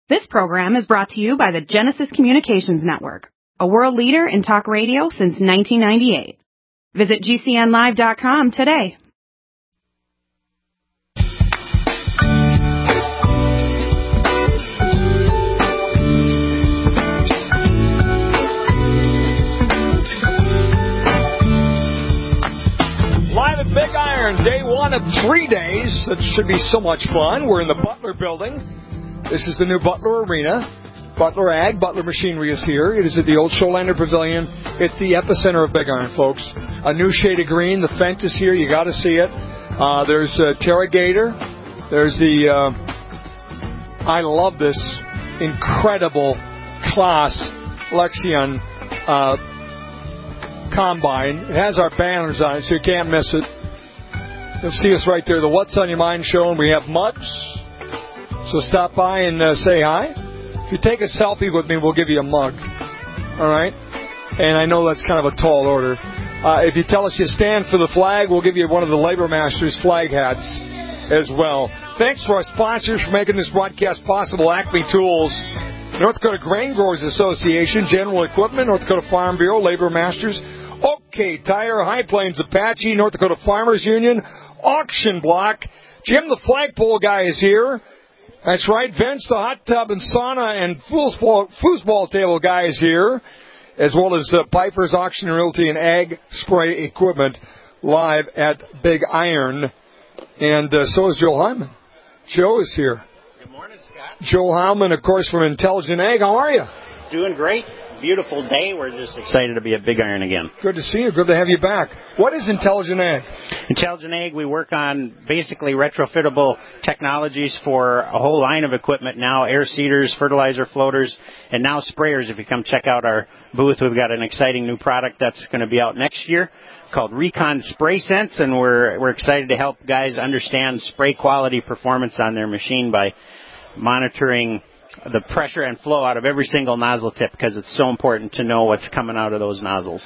This program is brought to you by the Genesis Communications Network, a world leader in talk radio since 1998. Visit GCNlive.com today. Live at Big Iron, day one of 3 days. That should be so much fun. We're in the Butler building. This is the new Butler Arena. Butler Ag, Butler Machinery is here. It is at the old Showlander Pavilion. It's the epicenter of Big Iron, folks. A new shade of green. The Fendt is here. You got to see it. There's Terra Gator. There's the, I love this incredible class Lexion combine. It has our banners on it, so you can't miss it. You'll see us right there. The What's on Your Mind show, and we have mugs. So stop by and say hi. If you take a selfie with me, we'll give you a mug. All right? And I know that's kind of a tall order. If you tell us you stand for the flag, we'll give you one of the Labor Masters flag hats as well. Thanks to our sponsors for making this broadcast possible. Acme Tools, North Dakota Grain Growers Association, General Equipment, North Dakota Farm Bureau, Labor Masters, OK Tire, High Plains Apache, North Dakota Farmers Union, Auction Block. Jim, the flagpole guy, is here. That's right. Vince, the hot tub and sauna and foosball table guy, is here, as well as Piper's Auction and Realty and Ag Spray Equipment live at Big Iron. And so is Joe Hyman. Joe is here. Good morning, Scott. Joe Hyman, of course, from Intelligent Ag. How are you? Doing great. Beautiful day. We're just excited to be at Big Iron again. Good to see you. Good to have you back. What is Intelligent Ag? Intelligent Ag, we work on basically retrofittable technologies for a whole line of equipment now, air seeders, fertilizer floaters, and now sprayers. If you come check out our booth, we've got an exciting new product that's going to be out next year called Recon Spray Sense, and we're excited to help guys understand spray quality performance on their machine by monitoring the pressure and flow out of every single nozzle tip, because it's so important to know what's coming out of those nozzles.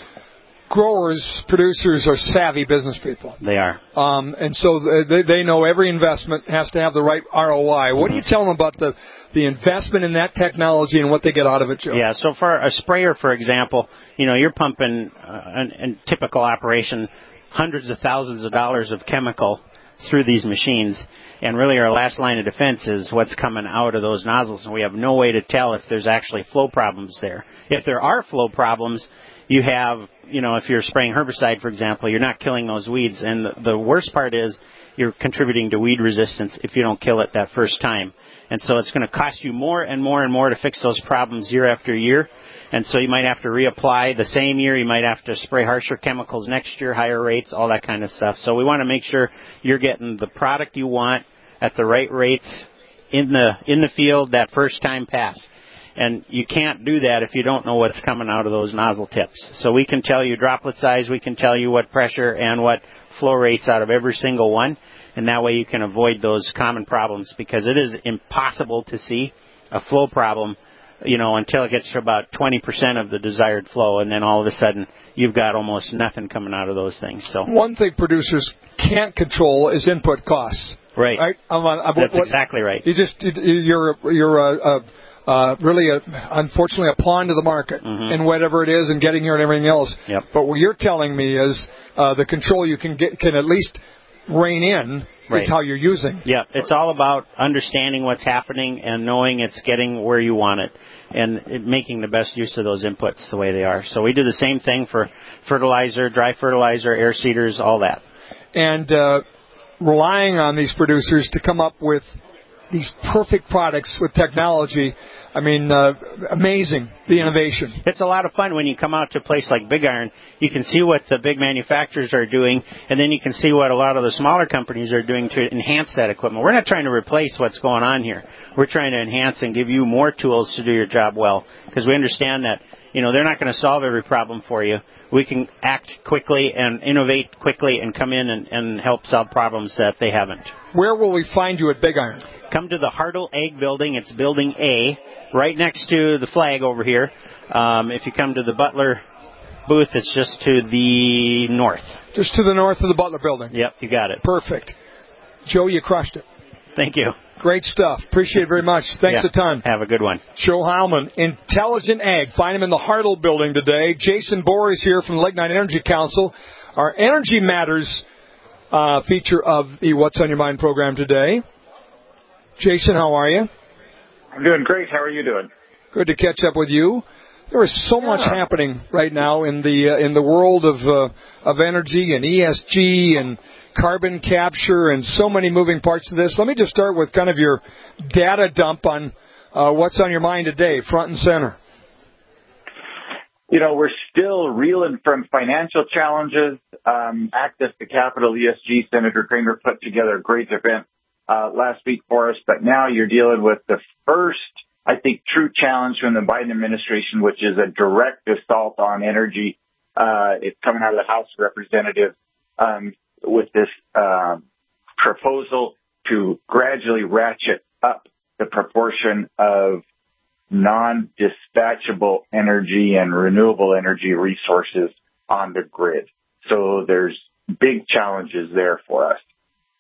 Growers, producers are savvy business people. They are. And so they know every investment has to have the right ROI. What do you tell them about the investment in that technology and what they get out of it, Joe? Yeah, so for a sprayer, for example, you're pumping, in typical operation, hundreds of thousands of dollars of chemical through these machines, and really our last line of defense is what's coming out of those nozzles, and we have no way to tell if there's actually flow problems there. If there are flow problems, you have, if you're spraying herbicide, for example, you're not killing those weeds, and the worst part is you're contributing to weed resistance if you don't kill it that first time. And so it's going to cost you more and more and more to fix those problems year after year. And so you might have to reapply the same year. You might have to spray harsher chemicals next year, higher rates, all that kind of stuff. So we want to make sure you're getting the product you want at the right rates in the field that first time pass. And you can't do that if you don't know what's coming out of those nozzle tips. So we can tell you droplet size, we can tell you what pressure and what flow rates out of every single one. And that way you can avoid those common problems, because it is impossible to see a flow problem, until it gets to about 20% of the desired flow, and then all of a sudden you've got almost nothing coming out of those things. So one thing producers can't control is input costs. Right. That's exactly right. You're really, unfortunately, a pawn to the market in whatever it is and getting here and everything else. Yep. But what you're telling me is the control you can get can at least rein in. Right. Is how you're using. Yeah, it's all about understanding what's happening and knowing it's getting where you want it and making the best use of those inputs the way they are. So we do the same thing for fertilizer, dry fertilizer, air seeders, all that. And relying on these producers to come up with these perfect products with technology. I mean, amazing, the innovation. It's a lot of fun when you come out to a place like Big Iron. You can see what the big manufacturers are doing, and then you can see what a lot of the smaller companies are doing to enhance that equipment. We're not trying to replace what's going on here. We're trying to enhance and give you more tools to do your job well, because we understand that, they're not going to solve every problem for you. We can act quickly and innovate quickly and come in and help solve problems that they haven't. Where will we find you at Big Iron? Come to the Hartle Ag Building. It's Building A, right next to the flag over here. If you come to the Butler booth, it's just to the north. Just to the north of the Butler Building. Yep, you got it. Perfect. Joe, you crushed it. Thank you. Great stuff. Appreciate it very much. Thanks a ton. Have a good one. Joe Heilman, Intelligent Ag. Find him in the Hartle building today. Jason Bohr is here from the Lake Night Energy Council. Our Energy Matters feature of the What's on Your Mind program today. Jason, how are you? I'm doing great. How are you doing? Good to catch up with you. There is so much happening right now in the world of energy and ESG and carbon capture and so many moving parts to this. Let me just start with kind of your data dump on what's on your mind today, front and center. You know, we're still reeling from financial challenges. Access to Capital ESG, Senator Cramer put together a great event last week for us, but now you're dealing with the first, I think, true challenge from the Biden administration, which is a direct assault on energy. It's coming out of the House of Representatives with this proposal to gradually ratchet up the proportion of non-dispatchable energy and renewable energy resources on the grid. So there's big challenges there for us.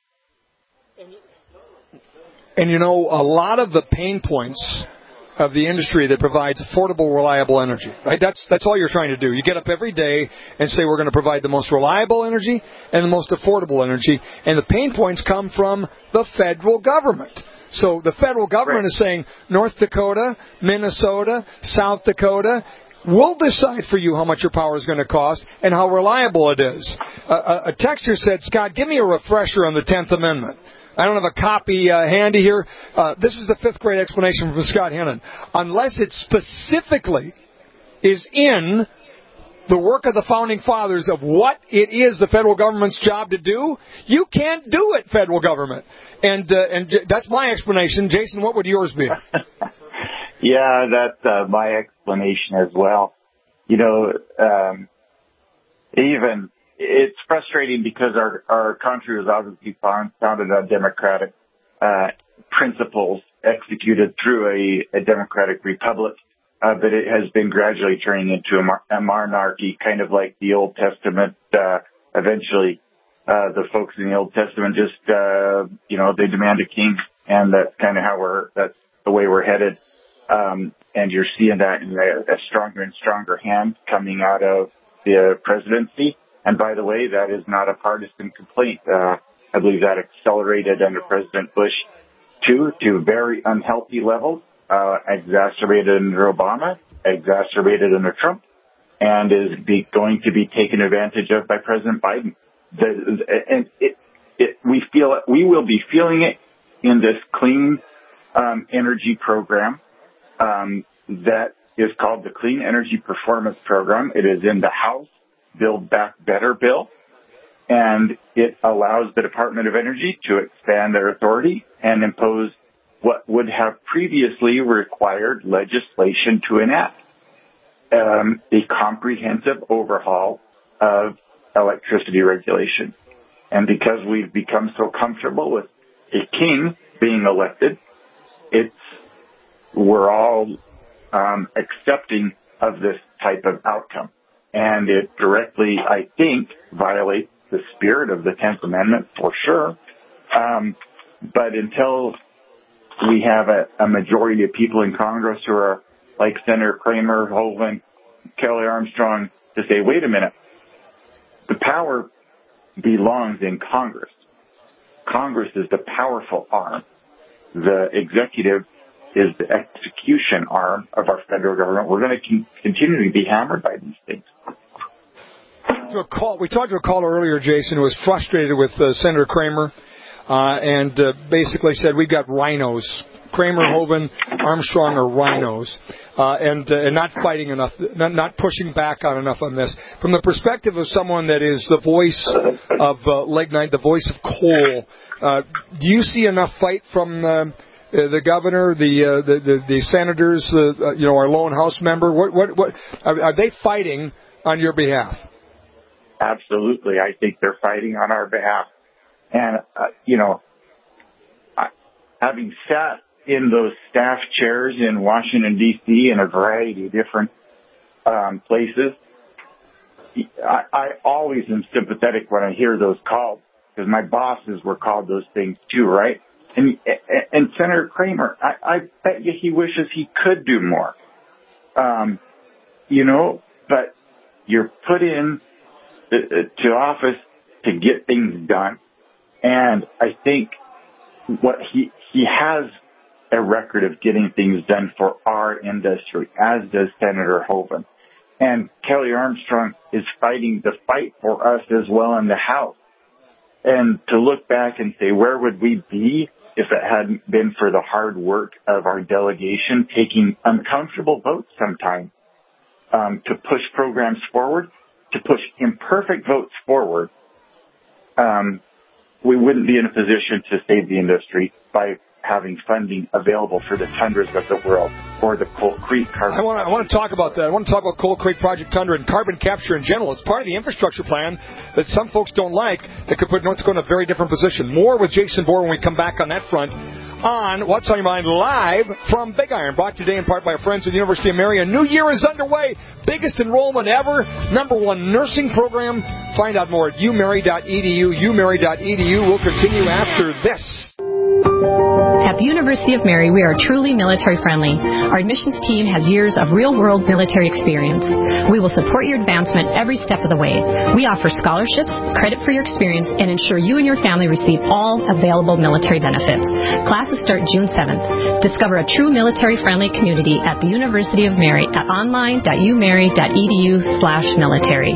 And, you know, a lot of the pain points of the industry that provides affordable, reliable energy, right? That's all you're trying to do. You get up every day and say we're going to provide the most reliable energy and the most affordable energy, and the pain points come from the federal government. So the federal government is saying North Dakota, Minnesota, South Dakota, we'll decide for you how much your power is going to cost and how reliable it is. A texter said, Scott, give me a refresher on the 10th Amendment. I don't have a copy handy here. This is the fifth grade explanation from Scott Hennon. Unless it specifically is in the work of the Founding Fathers of what it is the federal government's job to do, you can't do it, federal government. And that's my explanation. Jason, what would yours be? Yeah, that's my explanation as well. You know, even it's frustrating because our country was obviously founded on democratic principles, executed through a democratic republic, but it has been gradually turning into a monarchy, kind of like the Old Testament. Eventually, the folks in the Old Testament just, they demand a king, and that's kind of that's the way we're headed. And you're seeing that in a stronger and stronger hand coming out of the presidency. And by the way, that is not a partisan complaint. I believe that accelerated under President Bush, too, to very unhealthy levels, exacerbated under Obama, exacerbated under Trump, and is going to be taken advantage of by President Biden. We will be feeling it in this clean energy program that is called the Clean Energy Performance Program. It is in the House Build Back Better bill, and it allows the Department of Energy to expand their authority and impose what would have previously required legislation to enact a comprehensive overhaul of electricity regulation. And because we've become so comfortable with a king being elected, we're all accepting of this type of outcome. And it directly, I think, violates the spirit of the 10th Amendment for sure. But until we have a majority of people in Congress who are like Senator Cramer, Hovind, Kelly Armstrong to say, wait a minute, the power belongs in Congress. Congress is the powerful arm. The executive is the execution arm of our federal government. We're going to continue to be hammered by these things. We talked to a caller earlier, Jason, who was frustrated with Senator Cramer and basically said, we've got rhinos. Cramer, Hovind, Armstrong are rhinos, and not fighting enough, not pushing back on enough on this. From the perspective of someone that is the voice of lignite, the voice of coal, do you see enough fight from the governor, the senators, our lone House member? What are they fighting on your behalf? Absolutely, I think they're fighting on our behalf, and having sat in those staff chairs in Washington, D.C. in a variety of different places, I always am sympathetic when I hear those calls, because my bosses were called those things too, right? And Senator Kramer, I bet you he wishes he could do more. But you're put in to office to get things done. And I think what he has a record of getting things done for our industry, as does Senator Hoeven. And Kelly Armstrong is fighting the fight for us as well in the House. And to look back and say, where would we be if it hadn't been for the hard work of our delegation taking uncomfortable votes sometimes to push programs forward, to push imperfect votes forward, we wouldn't be in a position to save the industry by having funding available for the tundras of the world or the Coal Creek carbon. I want to talk about that. I want to talk about Coal Creek Project Tundra and carbon capture in general. It's part of the infrastructure plan that some folks don't like that could put North Dakota in a very different position. More with Jason Bohr when we come back on that front on What's on Your Mind live from Big Iron, brought today in part by our friends at the University of Mary. A new year is underway. Biggest enrollment ever. #1 nursing program. Find out more at umary.edu. umary.edu. We'll continue after this. At the University of Mary, we are truly military-friendly. Our admissions team has years of real-world military experience. We will support your advancement every step of the way. We offer scholarships, credit for your experience, and ensure you and your family receive all available military benefits. Classes start June 7th. Discover a true military-friendly community at the University of Mary at online.umary.edu/military.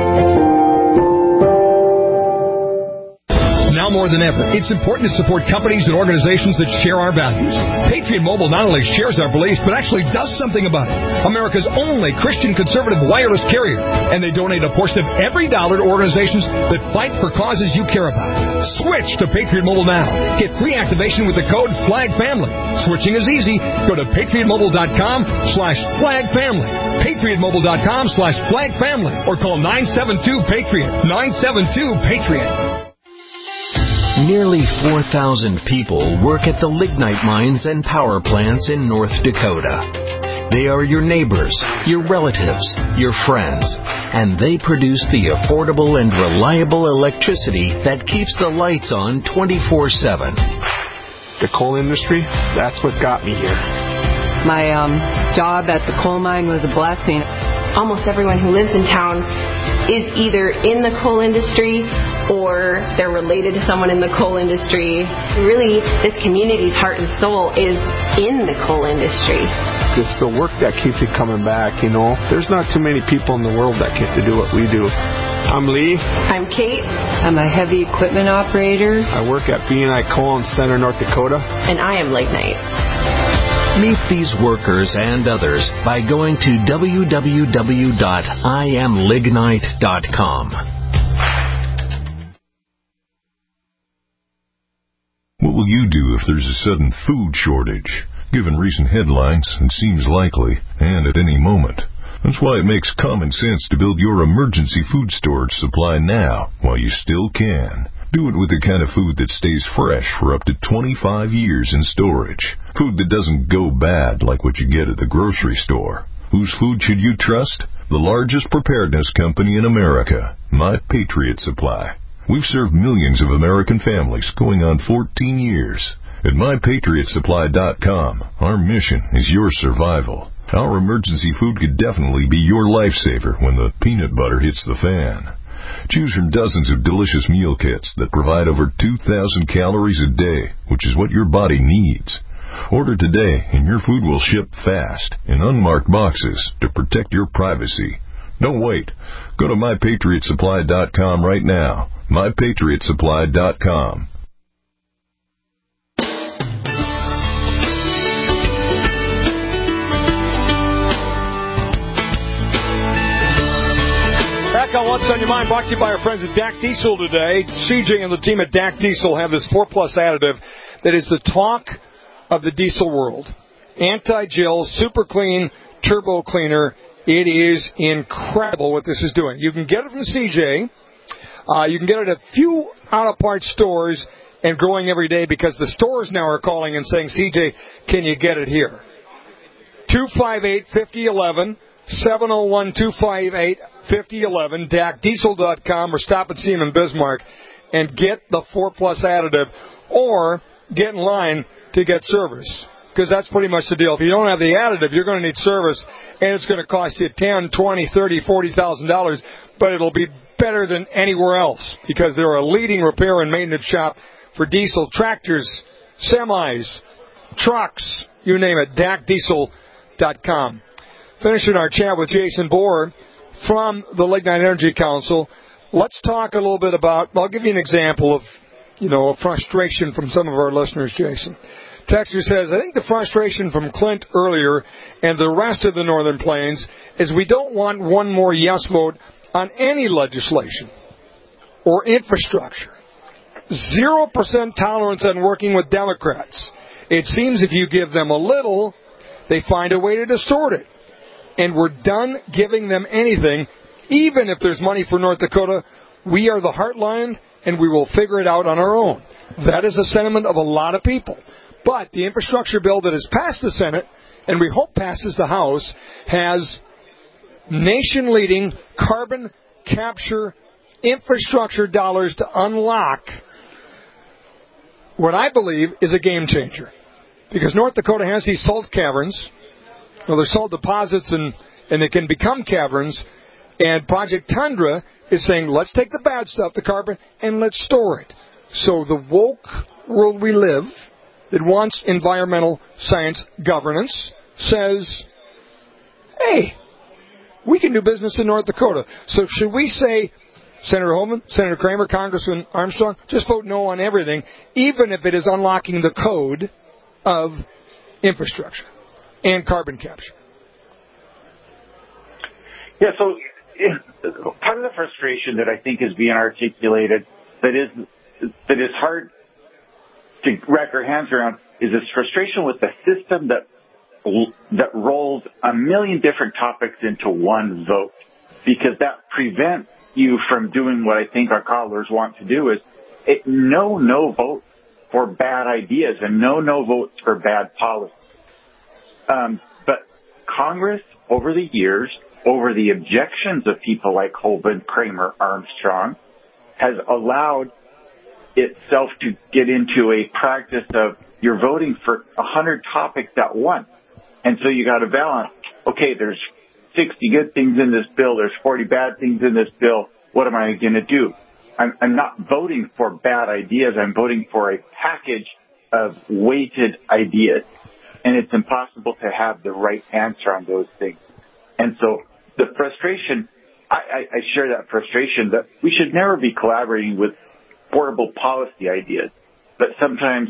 Now more than ever, it's important to support companies and organizations that share our values. Patriot Mobile not only shares our beliefs, but actually does something about it. America's only Christian conservative wireless carrier. And they donate a portion of every dollar to organizations that fight for causes you care about. Switch to Patriot Mobile now. Get free activation with the code FLAGFAMILY. Switching is easy. Go to patriotmobile.com/FLAGFAMILY. patriotmobile.com/FLAGFAMILY. Or call 972-PATRIOT. 972-PATRIOT. Nearly 4,000 people work at the lignite mines and power plants in North Dakota. They are your neighbors, your relatives, your friends, and they produce the affordable and reliable electricity that keeps the lights on 24/7. The coal industry, that's what got me here. My job at the coal mine was a blessing. Almost everyone who lives in town is either in the coal industry or they're related to someone in the coal industry. Really, this community's heart and soul is in the coal industry. It's the work that keeps you coming back, you know. There's not too many people in the world that get to do what we do. I'm Lee. I'm Kate. I'm a heavy equipment operator. I work at B&I Coal in Center, North Dakota. And I am Lignite. Meet these workers and others by going to www.iamlignite.com. What will you do if there's a sudden food shortage? Given recent headlines, it seems likely, and at any moment. That's why it makes common sense to build your emergency food storage supply now, while you still can. Do it with the kind of food that stays fresh for up to 25 years in storage. Food that doesn't go bad like what you get at the grocery store. Whose food should you trust? The largest preparedness company in America, My Patriot Supply. We've served millions of American families going on 14 years. At MyPatriotSupply.com, our mission is your survival. Our emergency food could definitely be your lifesaver when the peanut butter hits the fan. Choose from dozens of delicious meal kits that provide over 2,000 calories a day, which is what your body needs. Order today and your food will ship fast in unmarked boxes to protect your privacy. Don't wait. Go to MyPatriotSupply.com right now. MyPatriotSupply.com. Back on What's on Your Mind, brought to you by our friends at DAC Diesel today. CJ and the team at DAC Diesel have this 4+ additive that is the talk of the diesel world. Anti-Jill, super clean, turbo cleaner. It is incredible what this is doing. You can get it from CJ. You can get it at a few out-of-part stores and growing every day because the stores now are calling and saying, CJ, can you get it here? 258-5011, 701-258-5011, DACDiesel.com, or stop and see them in Bismarck and get the 4+ additive. Or get in line to get service. Because that's pretty much the deal. If you don't have the additive, you're going to need service, and it's going to cost you $10,000, $20,000, $30,000, $40,000, but it'll be better than anywhere else because they're a leading repair and maintenance shop for diesel tractors, semis, trucks, you name it, DACDiesel.com. Finishing our chat with Jason Bohr from the Lignite Energy Council. Let's talk a little bit about, I'll give you an example of, a frustration from some of our listeners, Jason. Texter says, I think the frustration from Clint earlier and the rest of the Northern Plains is we don't want one more yes vote on any legislation or infrastructure. 0% tolerance on working with Democrats. It seems if you give them a little, they find a way to distort it. And we're done giving them anything, even if there's money for North Dakota. We are the heartland, and we will figure it out on our own. That is a sentiment of a lot of people. But the infrastructure bill that has passed the Senate, and we hope passes the House, has nation-leading carbon capture infrastructure dollars to unlock what I believe is a game changer. Because North Dakota has these salt caverns. Well, they're salt deposits, and they can become caverns. And Project Tundra is saying, let's take the bad stuff, the carbon, and let's store it. So the woke world we live that wants environmental science governance says, hey, we can do business in North Dakota. So should we say, Senator Homan, Senator Kramer, Congressman Armstrong, just vote no on everything, even if it is unlocking the code of infrastructure and carbon capture? Yeah, so part of the frustration that I think is being articulated that is hard to wrap our hands around is this frustration with the system that rolls a million different topics into one vote, because that prevents you from doing what I think our callers want to do, is no vote for bad ideas and no votes for bad policy. But Congress, over the years, over the objections of people like Hoban, Kramer, Armstrong, has allowed itself to get into a practice of you're voting for 100 topics at once. And so you got to balance, okay, there's 60 good things in this bill, there's 40 bad things in this bill, what am I going to do? I'm not voting for bad ideas, I'm voting for a package of weighted ideas. And it's impossible to have the right answer on those things. And so the frustration, I share that frustration that we should never be collaborating with horrible policy ideas. But sometimes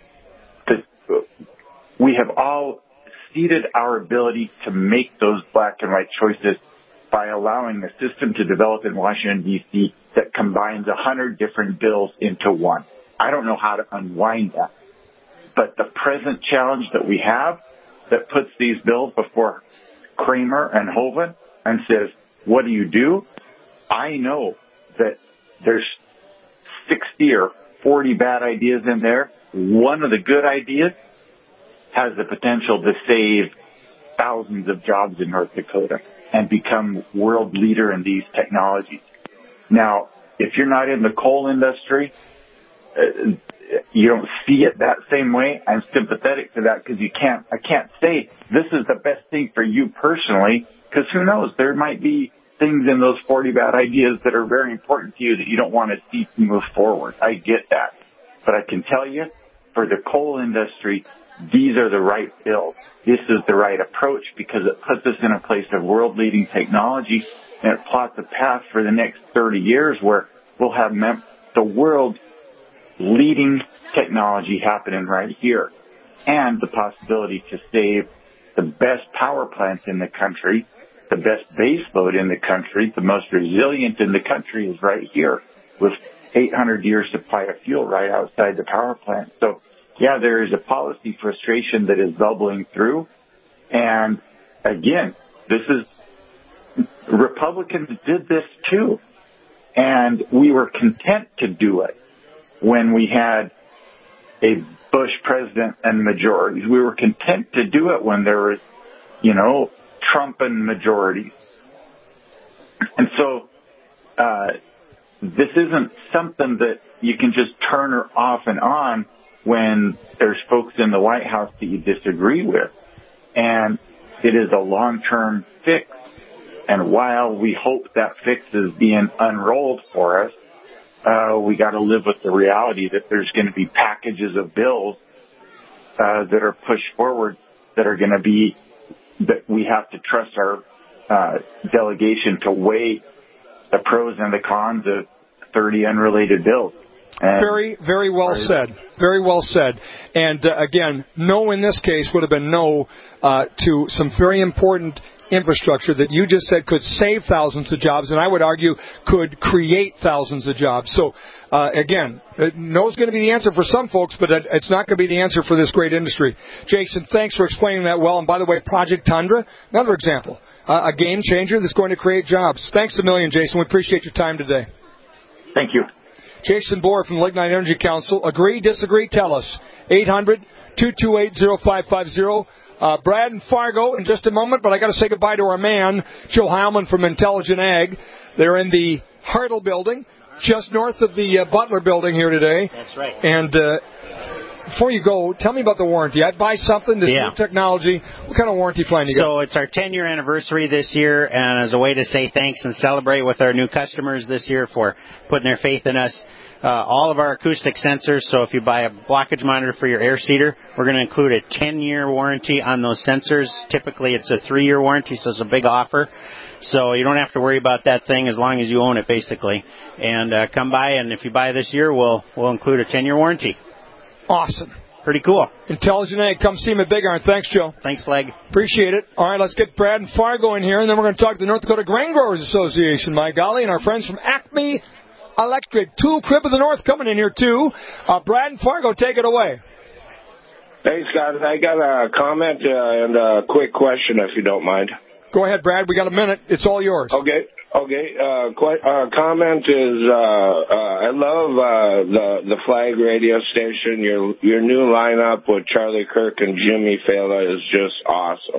we have all ceded our ability to make those black and white choices by allowing a system to develop in Washington, D.C. that combines 100 different bills into one. I don't know how to unwind that. But the present challenge that we have that puts these bills before Kramer and Hovan and says, what do? I know that there's 60 or 40 bad ideas in there. One of the good ideas has the potential to save thousands of jobs in North Dakota and become world leader in these technologies. Now, if you're not in the coal industry, you don't see it that same way. I'm sympathetic to that because I can't say this is the best thing for you personally, because who knows, there might be things in those 40 bad ideas that are very important to you that you don't want to see move forward. I get that. But I can tell you, for the coal industry, these are the right bills. This is the right approach because it puts us in a place of world-leading technology, and it plots a path for the next 30 years where we'll have the world leading technology happening right here, and the possibility to save the best power plants in the country, the best base load in the country, the most resilient in the country is right here with 800 years supply of fuel right outside the power plant. So, yeah, there is a policy frustration that is bubbling through. And again, Republicans did this too. And we were content to do it when we had a Bush president and majorities. We were content to do it when there was, Trump and majorities. And so, this isn't something that you can just turn her off and on when there's folks in the White House that you disagree with. And it is a long-term fix. And while we hope that fix is being unrolled for us, we got to live with the reality that there's going to be packages of bills that are pushed forward that are going to be, that we have to trust our delegation to weigh the pros and the cons of 30 unrelated bills. And very, very well said. Very well said. And again, no in this case would have been no to some very important infrastructure that you just said could save thousands of jobs, and I would argue could create thousands of jobs. So, again, no is going to be the answer for some folks, but it's not going to be the answer for this great industry. Jason, thanks for explaining that well. And by the way, Project Tundra, another example, a game changer that's going to create jobs. Thanks a million, Jason. We appreciate your time today. Thank you. Jason Bohr from the Lignite Energy Council. Agree, disagree, tell us. 800-228-0550. Brad and Fargo in just a moment, but I got to say goodbye to our man, Joe Heilman from Intelligent Ag. They're in the Hartle building, just north of the Butler building here today. That's right. And before you go, tell me about the warranty. I'd buy something, this new technology. What kind of warranty plan you got? So it's our 10-year anniversary this year, and as a way to say thanks and celebrate with our new customers this year for putting their faith in us, all of our acoustic sensors, so if you buy a blockage monitor for your air seeder, we're going to include a 10-year warranty on those sensors. Typically, it's a 3-year warranty, so it's a big offer. So you don't have to worry about that thing as long as you own it, basically. And come by, and if you buy this year, we'll include a 10-year warranty. Awesome. Pretty cool. Intelligent Ag, come see me at Big Iron. Thanks, Joe. Thanks, Flag. Appreciate it. All right, let's get Brad and Fargo in here, and then we're going to talk to the North Dakota Grain Growers Association, my golly, and our friends from Acme Electric. Tool Crib of the North coming in here, too. Brad and Fargo, take it away. Thanks, guys. I got a comment and a quick question, if you don't mind. Go ahead, Brad. We got a minute. It's all yours. Okay. Comment is I love the Flag radio station. Your new lineup with Charlie Kirk and Jimmy Fallon is just awesome.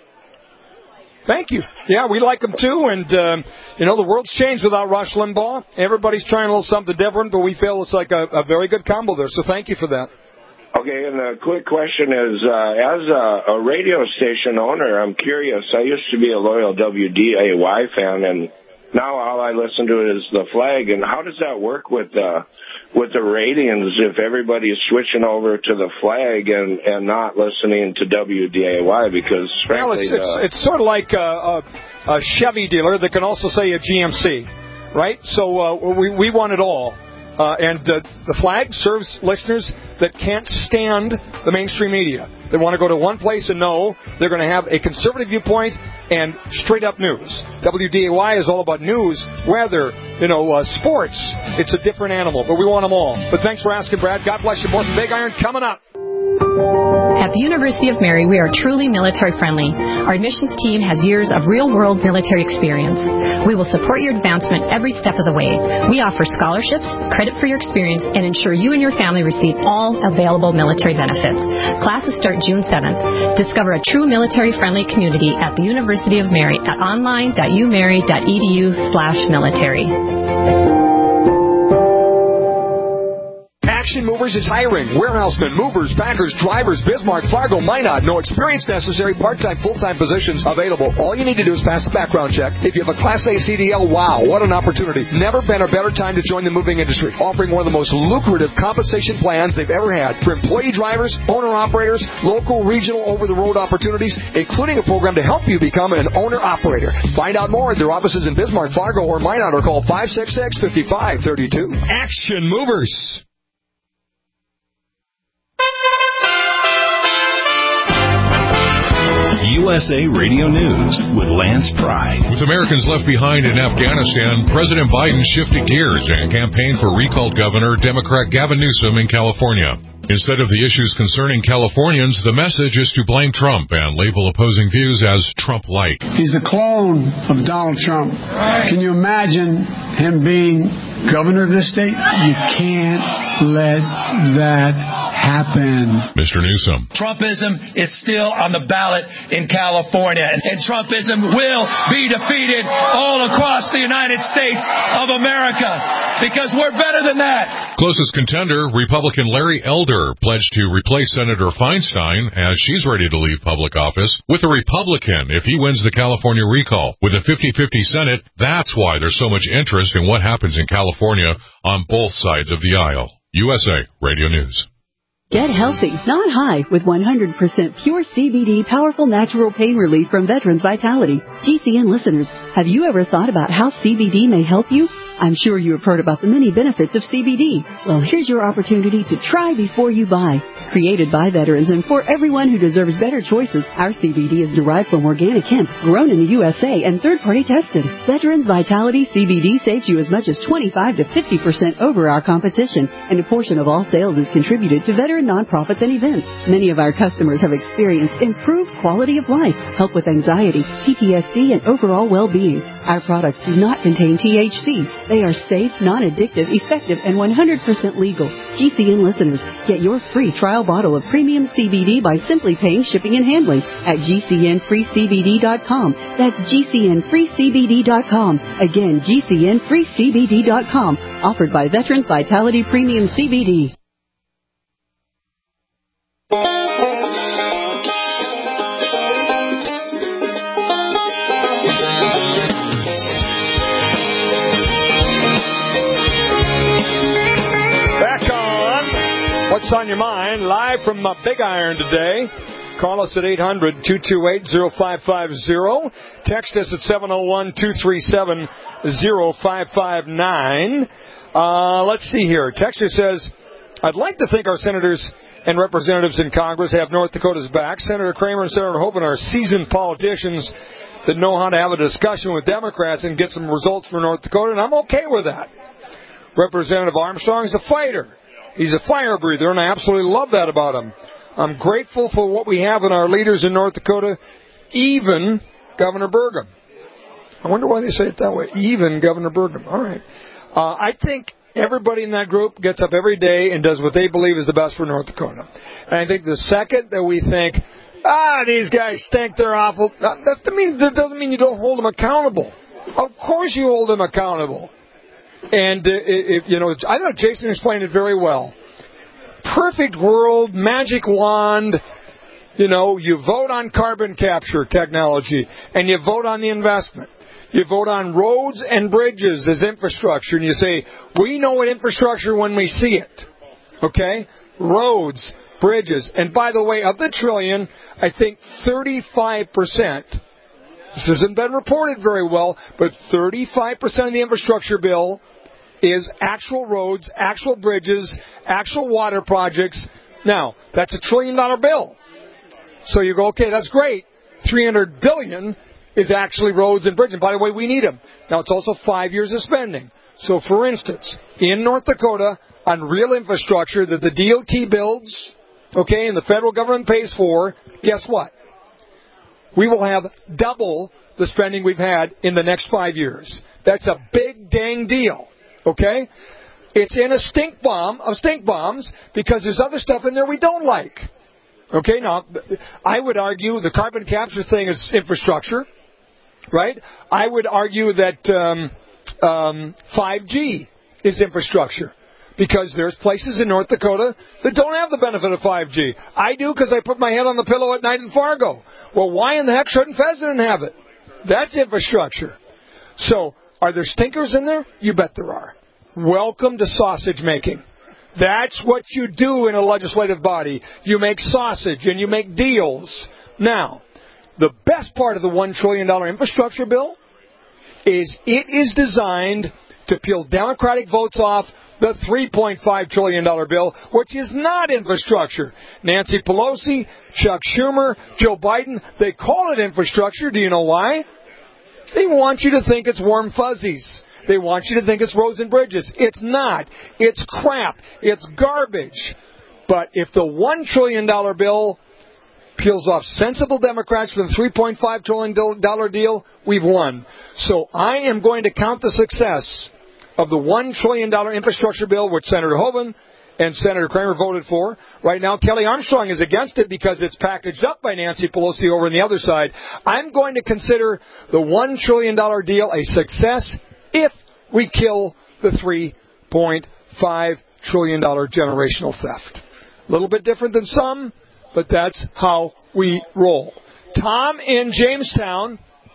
Thank you. Yeah, we like them too, and the world's changed without Rush Limbaugh. Everybody's trying a little something different, but we feel it's like a very good combo there, so thank you for that. Okay, and the quick question is, as a radio station owner, I'm curious. I used to be a loyal WDAY fan, and now all I listen to is the Flag. And how does that work with the ratings if everybody's switching over to the Flag and not listening to WDAY? Because frankly, it's sort of like a Chevy dealer that can also say a GMC, right? So we want it all. And the Flag serves listeners that can't stand the mainstream media. They want to go to one place and know they're going to have a conservative viewpoint and straight-up news. WDAY is all about news, weather, sports. It's a different animal, but we want them all. But thanks for asking, Brad. God bless you. More from Big Iron coming up. At the University of Mary, we are truly military-friendly. Our admissions team has years of real-world military experience. We will support your advancement every step of the way. We offer scholarships, credit for your experience, and ensure you and your family receive all available military benefits. Classes start June 7th. Discover a true military-friendly community at the University of Mary at online.umary.edu/military. Action Movers is hiring warehousemen, movers, packers, drivers, Bismarck, Fargo, Minot. No experience necessary, part-time, full-time positions available. All you need to do is pass the background check. If you have a Class A CDL, wow, what an opportunity. Never been a better time to join the moving industry. Offering one of the most lucrative compensation plans they've ever had for employee drivers, owner-operators, local, regional, over-the-road opportunities, including a program to help you become an owner-operator. Find out more at their offices in Bismarck, Fargo, or Minot, or call 566-5532. Action Movers. USA Radio News with Lance Pride. With Americans left behind in Afghanistan, President Biden shifted gears and campaigned for recalled Governor Democrat Gavin Newsom in California. Instead of the issues concerning Californians, the message is to blame Trump and label opposing views as Trump-like. He's a clone of Donald Trump. Can you imagine him being governor of this state? You can't let that happen. Mr. Newsom. Trumpism is still on the ballot in California, and Trumpism will be defeated all across the United States of America, because we're better than that. Closest contender, Republican Larry Elder, pledged to replace Senator Feinstein as she's ready to leave public office with a Republican if he wins the California recall. With a 50-50 Senate, that's why there's so much interest in what happens in California on both sides of the aisle. USA Radio News. Get healthy, not high, with 100% pure CBD powerful natural pain relief from Veterans Vitality. GCN listeners, have you ever thought about how CBD may help you? I'm sure you have heard about the many benefits of CBD. Well, here's your opportunity to try before you buy. Created by veterans and for everyone who deserves better choices, our CBD is derived from organic hemp, grown in the USA, and third-party tested. Veterans Vitality CBD saves you as much as 25 to 50% over our competition, and a portion of all sales is contributed to veteran nonprofits and events. Many of our customers have experienced improved quality of life, help with anxiety, PTSD, and overall well-being. Our products do not contain THC. They are safe, non-addictive, effective, and 100% legal. GCN listeners, get your free trial bottle of premium CBD by simply paying shipping and handling at GCNFreeCBD.com. That's GCNFreeCBD.com. Again, GCNFreeCBD.com. Offered by Veterans Vitality Premium CBD. What's on your mind? Live from Big Iron today. Call us at 800-228-0550. Text us at 701-237-0559. Let's see here. Texter says, I'd like to think our senators and representatives in Congress have North Dakota's back. Senator Kramer and Senator Hoeven are seasoned politicians that know how to have a discussion with Democrats and get some results for North Dakota, and I'm okay with that. Representative Armstrong is a fighter. He's a fire breather, and I absolutely love that about him. I'm grateful for what we have in our leaders in North Dakota, even Governor Burgum. I wonder why they say it that way, even Governor Burgum. All right. I think everybody in that group gets up every day and does what they believe is the best for North Dakota. And I think the second that we think, these guys stink, they're awful, that doesn't mean you don't hold them accountable. Of course you hold them accountable. And, I know Jason explained it very well. Perfect world, magic wand, you vote on carbon capture technology, and you vote on the investment. You vote on roads and bridges as infrastructure, and you say, we know what infrastructure when we see it. Okay? Roads, bridges. And by the way, of the trillion, I think 35%, this hasn't been reported very well, but 35% of the infrastructure bill is actual roads, actual bridges, actual water projects. Now, that's $1 trillion bill. So you go, okay, that's great. $300 billion is actually roads and bridges. And by the way, we need them. Now, it's also 5 years of spending. So, for instance, in North Dakota, on real infrastructure that the DOT builds, okay, and the federal government pays for, guess what? We will have double the spending we've had in the next 5 years. That's a big dang deal. Okay? It's in a stink bomb of stink bombs because there's other stuff in there we don't like. Okay? Now, I would argue the carbon capture thing is infrastructure, right? I would argue that 5G is infrastructure because there's places in North Dakota that don't have the benefit of 5G. I do because I put my head on the pillow at night in Fargo. Well, why in the heck shouldn't Fessenden have it? That's infrastructure. So, are there stinkers in there? You bet there are. Welcome to sausage making. That's what you do in a legislative body. You make sausage and you make deals. Now, the best part of the $1 trillion infrastructure bill is it is designed to peel Democratic votes off the $3.5 trillion bill, which is not infrastructure. Nancy Pelosi, Chuck Schumer, Joe Biden, they call it infrastructure. Do you know why? They want you to think it's warm fuzzies. They want you to think it's roads and bridges. It's not. It's crap. It's garbage. But if the $1 trillion bill peels off sensible Democrats for the $3.5 trillion deal, we've won. So I am going to count the success of the $1 trillion infrastructure bill, which Senator Hoeven and Senator Kramer voted for. Right now, Kelly Armstrong is against it because it's packaged up by Nancy Pelosi over on the other side. I'm going to consider the $1 trillion deal a success if we kill the $3.5 trillion generational theft. A little bit different than some, but that's how we roll. Tom in Jamestown.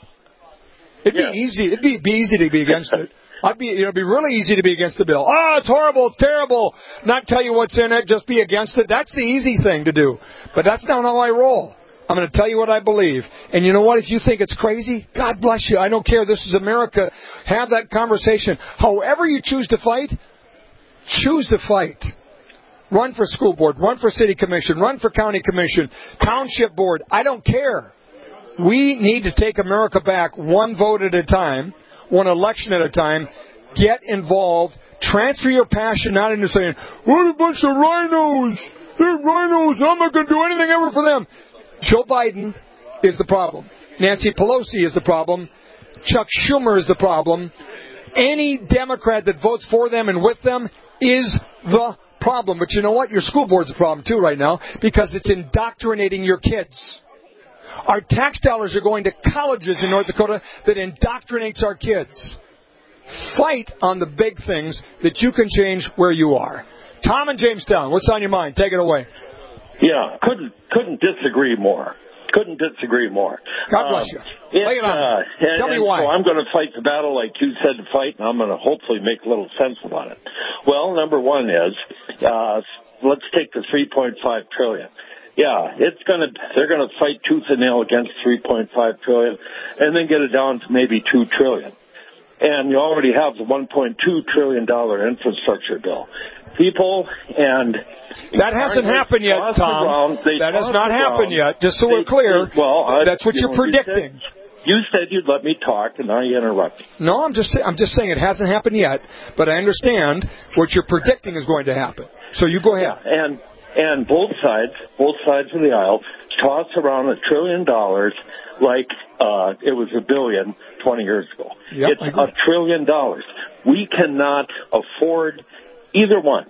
It'd be easy. It'd be easy to be against it. It'd be really easy to be against the bill. Oh, it's horrible, it's terrible. Not tell you what's in it, just be against it. That's the easy thing to do. But that's not how I roll. I'm going to tell you what I believe. And you know what? If you think it's crazy, God bless you. I don't care. This is America. Have that conversation. However you choose to fight, choose to fight. Run for school board. Run for city commission. Run for county commission. Township board. I don't care. We need to take America back one vote at a time, one election at a time. Get involved. Transfer your passion not into saying, what a bunch of rhinos. They're rhinos. I'm not going to do anything ever for them. Joe Biden is the problem. Nancy Pelosi is the problem. Chuck Schumer is the problem. Any Democrat that votes for them and with them is the problem. But you know what? Your school board's a problem too right now because it's indoctrinating your kids. Our tax dollars are going to colleges in North Dakota that indoctrinates our kids. Fight on the big things that you can change where you are. Tom in Jamestown, what's on your mind? Take it away. Yeah, couldn't disagree more. Couldn't disagree more. God bless you. Lay it on. Tell me why. So I'm going to fight the battle like you said to fight, and I'm going to hopefully make a little sense about it. Well, number one is, let's take the $3.5 trillion. Yeah, they're going to fight tooth and nail against $3.5 trillion, and then get it down to maybe $2 trillion. And you already have the $1.2 trillion infrastructure bill. People and that hasn't happened yet, Tom. That has not happened yet. Just so we're clear, that's what you're predicting. You said you'd let me talk, and now you interrupt. No, I'm just saying it hasn't happened yet, but I understand what you're predicting is going to happen. So you go ahead. And both sides of the aisle toss around $1 trillion like it was $1 billion 20 years ago. Yep, it's $1 trillion. We cannot afford either one.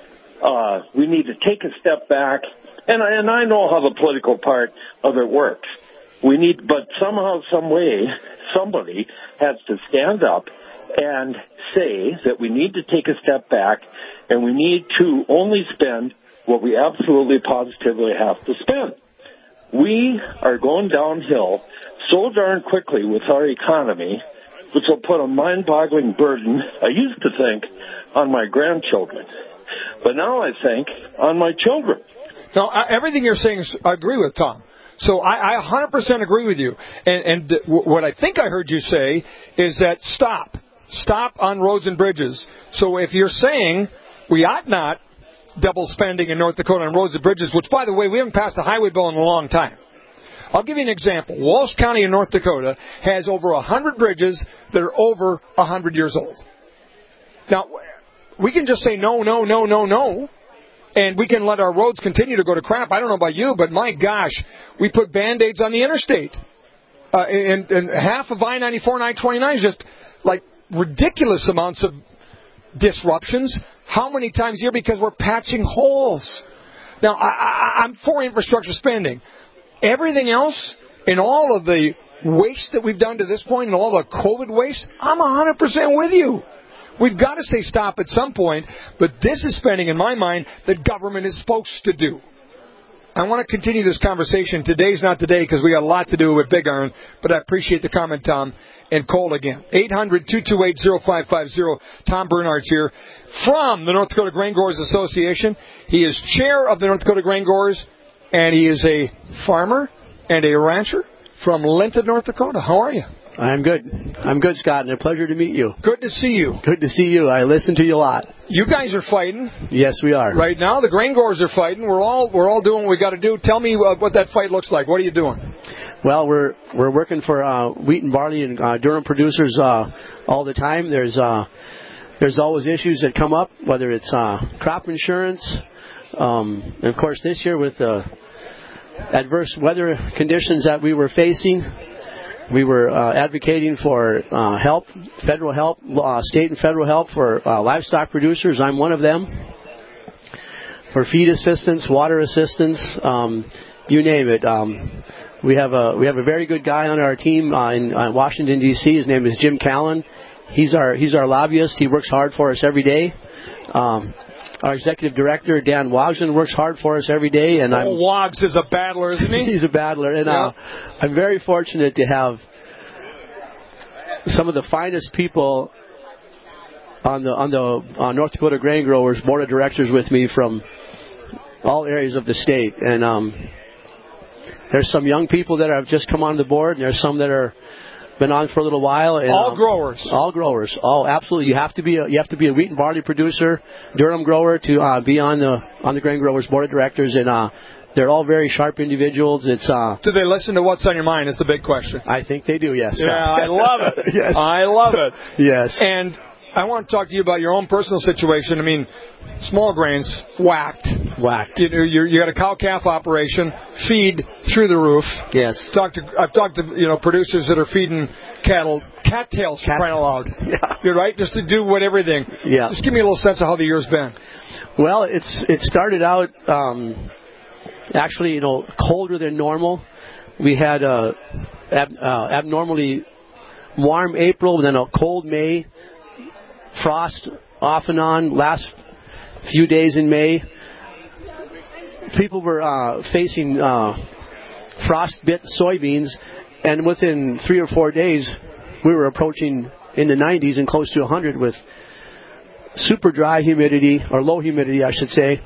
We need to take a step back, and I know how the political part of it works. But somehow, some way, somebody has to stand up and say that we need to take a step back, and we need to only spend what we absolutely positively have to spend. We are going downhill so darn quickly with our economy, which will put a mind-boggling burden, I used to think, on my grandchildren. But now I think on my children. No, everything you're saying I agree with, Tom. So I 100% agree with you. And what I think I heard you say is that stop on roads and bridges. So if you're saying we ought not double spending in North Dakota on roads and bridges, which, by the way, we haven't passed a highway bill in a long time. I'll give you an example. Walsh County in North Dakota has over 100 bridges that are over 100 years old. Now, we can just say no, and we can let our roads continue to go to crap. I don't know about you, but my gosh, we put Band-Aids on the interstate. And half of I-94 and I-29 is just like ridiculous amounts of disruptions. How many times a year? Because we're patching holes. Now, I'm for infrastructure spending. Everything else, and all of the waste that we've done to this point, and all the COVID waste, I'm 100% with you. We've got to say stop at some point, but this is spending, in my mind, that government is supposed to do. I want to continue this conversation. Today's not the day because we got a lot to do with Big Iron, but I appreciate the comment, Tom. And Cole again. 800-228-0550. Tom Bernhardt's here from the North Dakota Grain Growers Association. He is chair of the North Dakota Grain Growers, and he is a farmer and a rancher from Linton, North Dakota. How are you? I'm good. I'm good, Scott, and a pleasure to meet you. Good to see you. Good to see you. I listen to you a lot. You guys are fighting. Yes, we are. Right now, the grain growers are fighting. We're all doing what we got to do. Tell me what that fight looks like. What are you doing? Well, we're working for wheat and barley and durum producers all the time. There's always issues that come up, whether it's crop insurance, and of course this year with the adverse weather conditions that we were facing. We were advocating for help, federal help, state and federal help for livestock producers. I'm one of them. for feed assistance, water assistance, you name it. We have a very good guy on our team in Washington, D.C. His name is Jim Callan. He's our lobbyist. He works hard for us every day. Our executive director, Dan Wogsman, works hard for us every day. And Wogs is a battler, isn't he? He's a battler. And I'm very fortunate to have some of the finest people on the North Dakota Grain Growers Board of Directors with me from all areas of the state. And there's some young people that have just come on the board, and there's some that are been on for a little while. And, all growers. All growers. All absolutely. You have to be a wheat and barley producer, Durham grower to be on the Grain Growers Board of Directors, and they're all very sharp individuals. It's do they listen to what's on your mind? Is the big question. I think they do. Yes. Yeah, I love it. Yes. I love it. Yes. And I want to talk to you about your own personal situation. I mean, small grains whacked. You got a cow-calf operation, feed through the roof. Yes. I've talked to producers that are feeding cattle cattails for crying out loud. Yeah. You're right, just to do everything. Yeah. Just give me a little sense of how the year's been. Well, it started out actually colder than normal. We had a abnormally warm April, then a cold May. Frost off and on last few days in May. People were facing frost-bit soybeans, and within 3 or 4 days, we were approaching in the 90s and close to 100 with super dry humidity, or low humidity, I should say.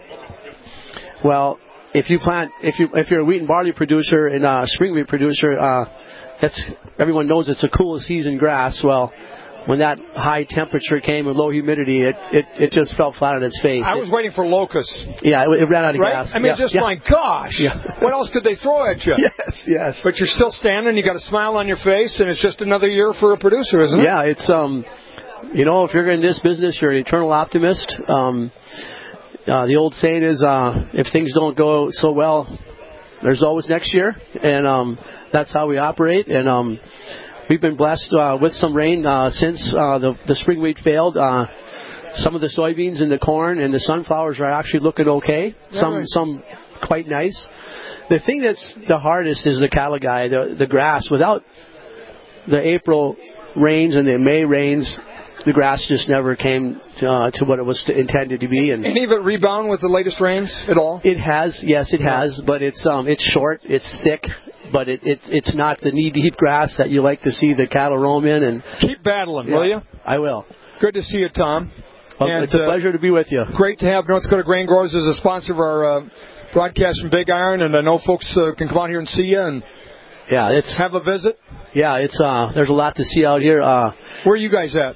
Well, if you're a wheat and barley producer and a spring wheat producer, everyone knows it's a cool season grass. Well, when that high temperature came with low humidity, it just fell flat on its face. I was waiting for locusts. Yeah, it ran out of gas. I mean, my gosh. Yeah. What else could they throw at you? Yes. But you're still standing, you got a smile on your face, and it's just another year for a producer, isn't it? Yeah, it's, if you're in this business, you're an eternal optimist. The old saying is, if things don't go so well, there's always next year. And that's how we operate. And we've been blessed with some rain since the spring wheat failed. Some of the soybeans and the corn and the sunflowers are actually looking okay. Some quite nice. The thing that's the hardest is the cattle guy, the grass. Without the April rains and the May rains, the grass just never came to what it was intended to be. And any of it rebound with the latest rains at all? It has, yes, it has. But it's short, it's thick. But it's not the knee-deep grass that you like to see the cattle roam in. And keep battling, will you? I will. Good to see you, Tom. Well, it's a pleasure to be with you. Great to have North Dakota Grain Growers as a sponsor of our broadcast from Big Iron, and I know folks can come out here and see you and have a visit. Yeah, it's there's a lot to see out here. Where are you guys at?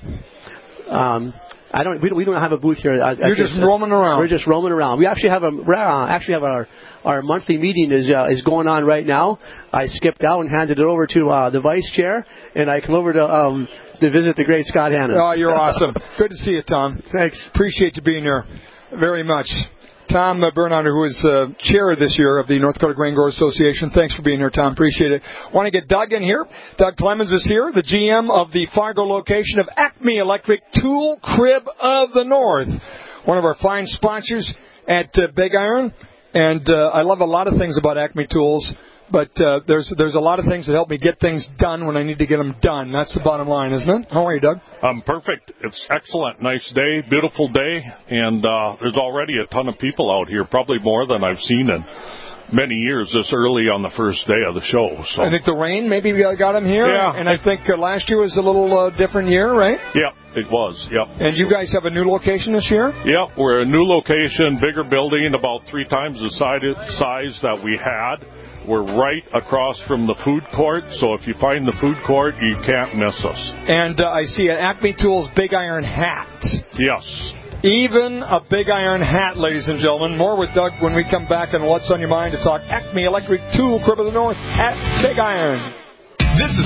We don't have a booth here. You're just roaming around. We're just roaming around. We actually have our monthly meeting is going on right now. I skipped out and handed it over to the vice chair, and I come over to visit the great Scott Hannon. Oh, you're awesome. Good to see you, Tom. Thanks. Appreciate you being here very much. Tom Bernhardt, who is chair this year of the North Dakota Grain Growers Association. Thanks for being here, Tom. Appreciate it. Want to get Doug in here. Doug Clemens is here, the GM of the Fargo location of Acme Electric Tool Crib of the North, one of our fine sponsors at Big Iron. And I love a lot of things about Acme Tools, but there's a lot of things that help me get things done when I need to get them done. That's the bottom line, isn't it? How are you, Doug? Perfect. It's excellent. Nice day, beautiful day, and there's already a ton of people out here, probably more than I've seen in many years this early on the first day of the show. So I think the rain maybe got them here. Yeah. And I think last year was a little different year, right? Yeah, it was. Yep. And you guys have a new location this year? Yep, we're a new location, bigger building, about 3 times the size that we had. We're right across from the food court, so if you find the food court, you can't miss us. And I see an Acme Tools Big Iron hat. Yes. Even a Big Iron hat, ladies and gentlemen. More with Doug when we come back on What's on Your Mind to talk Acme Electric Tool Crib of the North at Big Iron. This is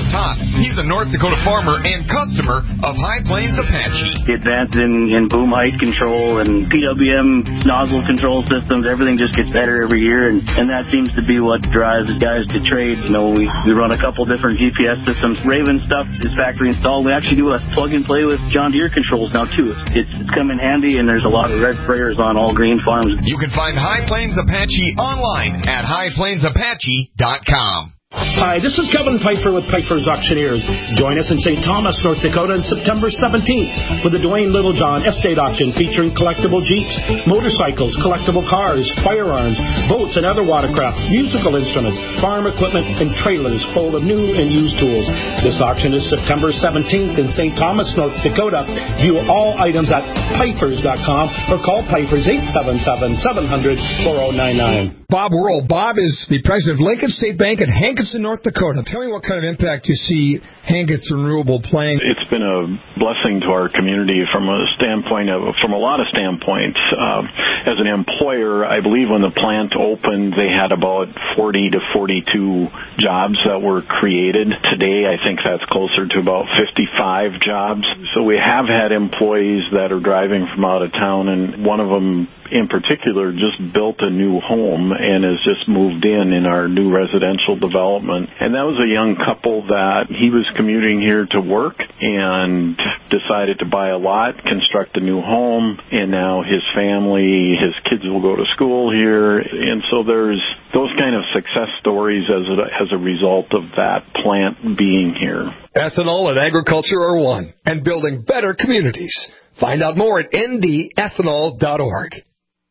Todd. He's a North Dakota farmer and customer of High Plains Apache. The advance in boom height control and PWM nozzle control systems, everything just gets better every year, and that seems to be what drives the guys to trade. You know, we run a couple different GPS systems. Raven stuff is factory installed. We actually do a plug and play with John Deere controls now too. It's come in handy, and there's a lot of red sprayers on all green farms. You can find High Plains Apache online at highplainsapache.com. Hi, this is Kevin Pfeiffer with Pfeiffer's Auctioneers. Join us in St. Thomas, North Dakota on September 17th for the Dwayne Littlejohn Estate Auction featuring collectible Jeeps, motorcycles, collectible cars, firearms, boats and other watercraft, musical instruments, farm equipment, and trailers full of new and used tools. This auction is September 17th in St. Thomas, North Dakota. View all items at Pfeiffers.com or call Pfeiffer's 877-700-4099. Bob Whirl. Bob is the president of Lincoln State Bank at Hankinson, North Dakota. Tell me what kind of impact you see Hankinson Renewable playing. It's been a blessing to our community from a lot of standpoints. As an employer, I believe when the plant opened, they had about 40 to 42 jobs that were created. Today, I think that's closer to about 55 jobs. So we have had employees that are driving from out of town, and one of them in particular just built a new home and has just moved in our new residential development. And that was a young couple that he was commuting here to work and decided to buy a lot, construct a new home, and now his family, his kids will go to school here. And so there's those kind of success stories as a result of that plant being here. Ethanol and agriculture are one, and building better communities. Find out more at ndethanol.org.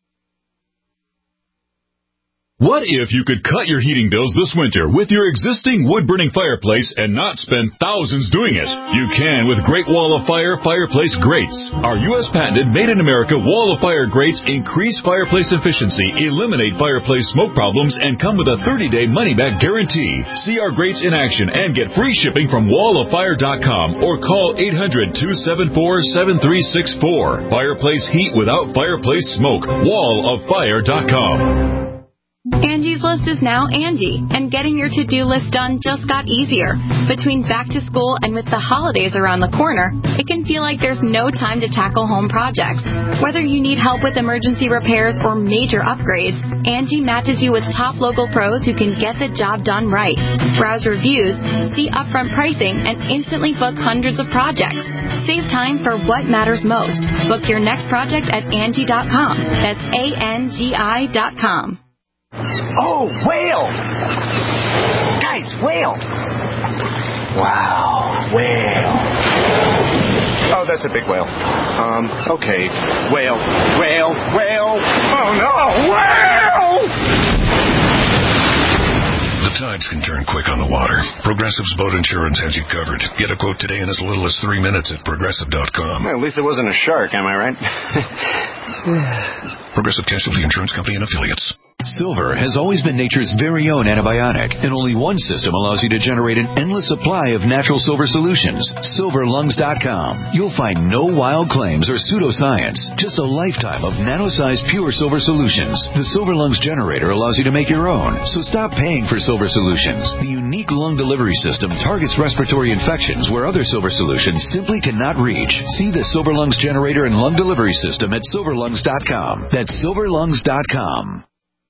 What if you could cut your heating bills this winter with your existing wood-burning fireplace and not spend thousands doing it? You can with Great Wall of Fire fireplace grates. Our U.S.-patented, made-in-America Wall of Fire grates increase fireplace efficiency, eliminate fireplace smoke problems, and come with a 30-day money-back guarantee. See our grates in action and get free shipping from walloffire.com or call 800-274-7364. Fireplace heat without fireplace smoke. walloffire.com. Angie's List is now Angie, and getting your to-do list done just got easier. Between back to school and with the holidays around the corner, it can feel like there's no time to tackle home projects. Whether you need help with emergency repairs or major upgrades, Angie matches you with top local pros who can get the job done right. Browse reviews, see upfront pricing, and instantly book hundreds of projects. Save time for what matters most. Book your next project at Angie.com. That's ANGI.com. Oh, whale! Guys, whale! Wow, whale. Oh, that's a big whale. Okay. Whale. Oh, no, whale! The tides can turn quick on the water. Progressive's boat insurance has you covered. Get a quote today in as little as 3 minutes at Progressive.com. Well, at least it wasn't a shark, am I right? Progressive Casualty Insurance Company and Affiliates. Silver has always been nature's very own antibiotic, and only one system allows you to generate an endless supply of natural silver solutions. SilverLungs.com. You'll find no wild claims or pseudoscience, just a lifetime of nano-sized pure silver solutions. The Silver Lungs generator allows you to make your own, so stop paying for silver solutions. The unique lung delivery system targets respiratory infections where other silver solutions simply cannot reach. See the Silver Lungs generator and lung delivery system at SilverLungs.com. That's SilverLungs.com.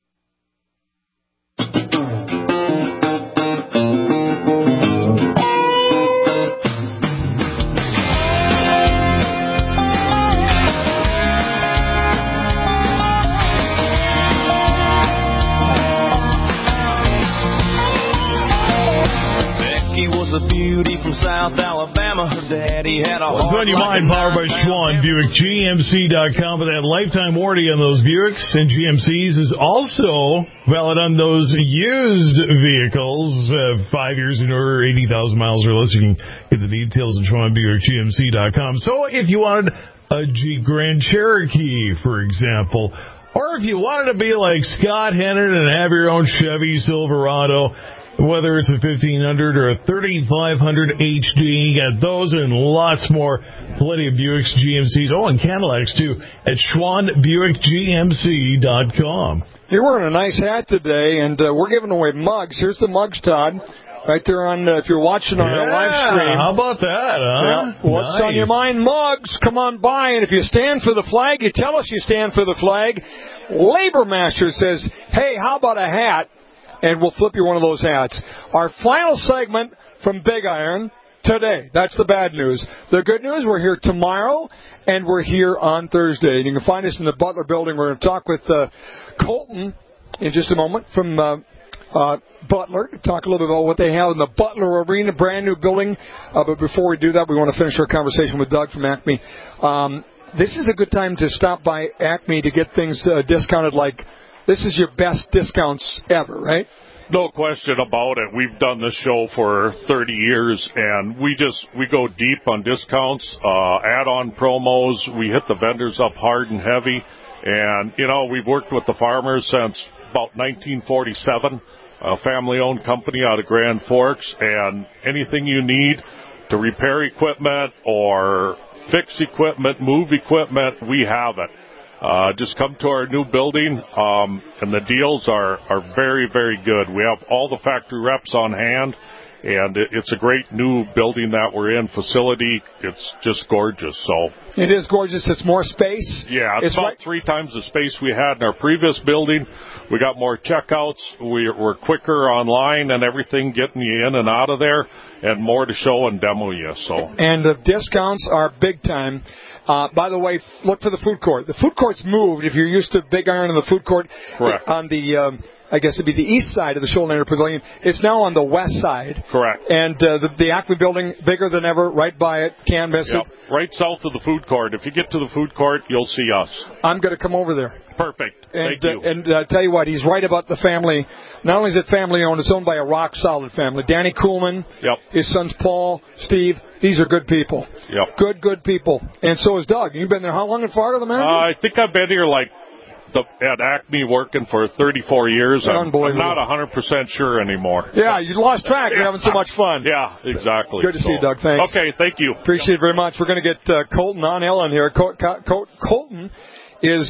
A beauty from South Alabama. Her daddy had a What's on your mind? Powered by Schwann. BuickGMC.com. But that lifetime warranty on those Buicks and GMCs is also valid on those used vehicles. 5 years or 80,000 miles or less. You can get the details at Schwann, BuickGMC.com. So if you wanted a Jeep Grand Cherokee, for example, or if you wanted to be like Scott Hennon and have your own Chevy Silverado, whether it's a 1500 or a 3500 HD, you got those and lots more. Plenty of Buicks, GMCs, and Cadillacs, too, at SchwannBuickGMC.com. You're wearing a nice hat today, and we're giving away mugs. Here's the mugs, Todd. Right there on, if you're watching on our live stream. How about that, huh? Yeah. What's on your mind, mugs? Come on by, and if you stand for the flag, you tell us you stand for the flag. Labor Master says, hey, how about a hat? And we'll flip you one of those hats. Our final segment from Big Iron today. That's the bad news. The good news, we're here tomorrow, and we're here on Thursday. And you can find us in the Butler Building. We're going to talk with Colton in just a moment from Butler. Talk a little bit about what they have in the Butler Arena, brand new building. But before we do that, we want to finish our conversation with Doug from Acme. This is a good time to stop by Acme to get things discounted. Like, this is your best discounts ever, right? No question about it. We've done this show for 30 years, and we go deep on discounts, add-on promos. We hit the vendors up hard and heavy. And, we've worked with the farmers since about 1947, a family-owned company out of Grand Forks. And anything you need to repair equipment or fix equipment, move equipment, we have it. Just come to our new building, and the deals are very, very good. We have all the factory reps on hand, and it's a great new building that we're in, facility. It's just gorgeous. So it is gorgeous. It's more space. Yeah, it's about 3 times the space we had in our previous building. We got more checkouts. We're quicker online and everything, getting you in and out of there, and more to show and demo you. So, and the discounts are big time. By the way, look for the food court. The food court's moved. If you're used to Big Iron in the food court, correct, on the I guess it'd be the east side of the Shoal Pavilion. It's now on the west side. Correct. And the Acme building, bigger than ever, right by it. Can't miss it. Right south of the food court. If you get to the food court, you'll see us. I'm going to come over there. Perfect. Thank you. And tell you what, he's right about the family. Not only is it family-owned, it's owned by a rock-solid family. Danny Kuhlman, his sons Paul, Steve, these are good people. Yep. Good people. And so is Doug. You've been there how long in Fargo, the manager? I think I've been here at Acme working for 34 years. I'm not 100% sure anymore. Yeah, you lost track. You're having so much fun. Yeah, exactly. Good to see you, Doug. Thanks. Okay, thank you. Appreciate it very much. We're going to get Colton on Ellen here. Colton is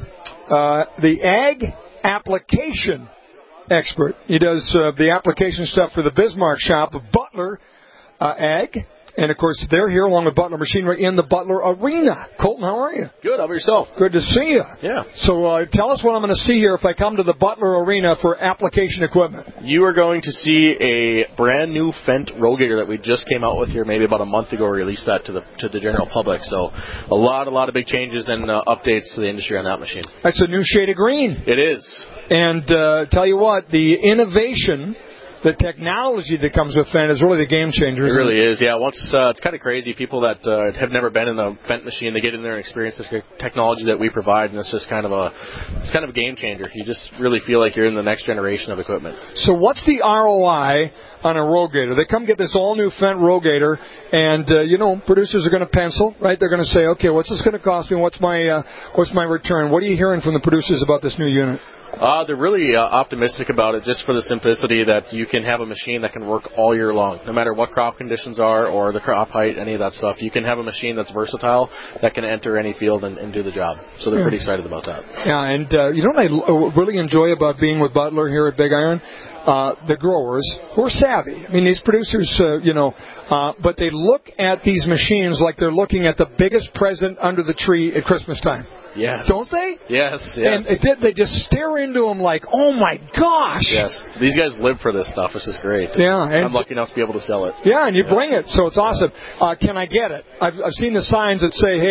the ag application expert. He does the application stuff for the Bismarck shop of Butler Ag. And, of course, they're here along with Butler Machinery in the Butler Arena. Colton, how are you? Good. How about yourself? Good to see you. Yeah. So tell us what I'm going to see here if I come to the Butler Arena for application equipment. You are going to see a brand new Fendt Rogator that we just came out with here maybe about a month ago. Released that to the general public. So a lot of big changes and updates to the industry on that machine. That's a new shade of green. It is. And tell you what, the innovation, the technology that comes with Fendt is really the game changer. It really is, yeah. Once it's kind of crazy. People that have never been in a Fendt machine, they get in there and experience the technology that we provide, and it's just kind of a game changer. You just really feel like you're in the next generation of equipment. So what's the ROI on a Rogator? They come get this all-new Fendt Rogator, and producers are going to pencil, right? They're going to say, okay, what's this going to cost me? What's my return? What are you hearing from the producers about this new unit? They're really optimistic about it, just for the simplicity that you can have a machine that can work all year long, no matter what crop conditions are or the crop height, any of that stuff. You can have a machine that's versatile that can enter any field and do the job. So they're pretty excited about that. Yeah, and what I really enjoy about being with Butler here at Big Iron? The growers who are savvy. I mean, these producers, but they look at these machines like they're looking at the biggest present under the tree at Christmas time. Yes. Don't they? Yes. And they just stare into them like, oh my gosh. Yes. These guys live for this stuff, which is great. Yeah. And I'm lucky enough to be able to sell it. Yeah, and you bring it, so it's awesome. Can I get it? I've seen the signs that say,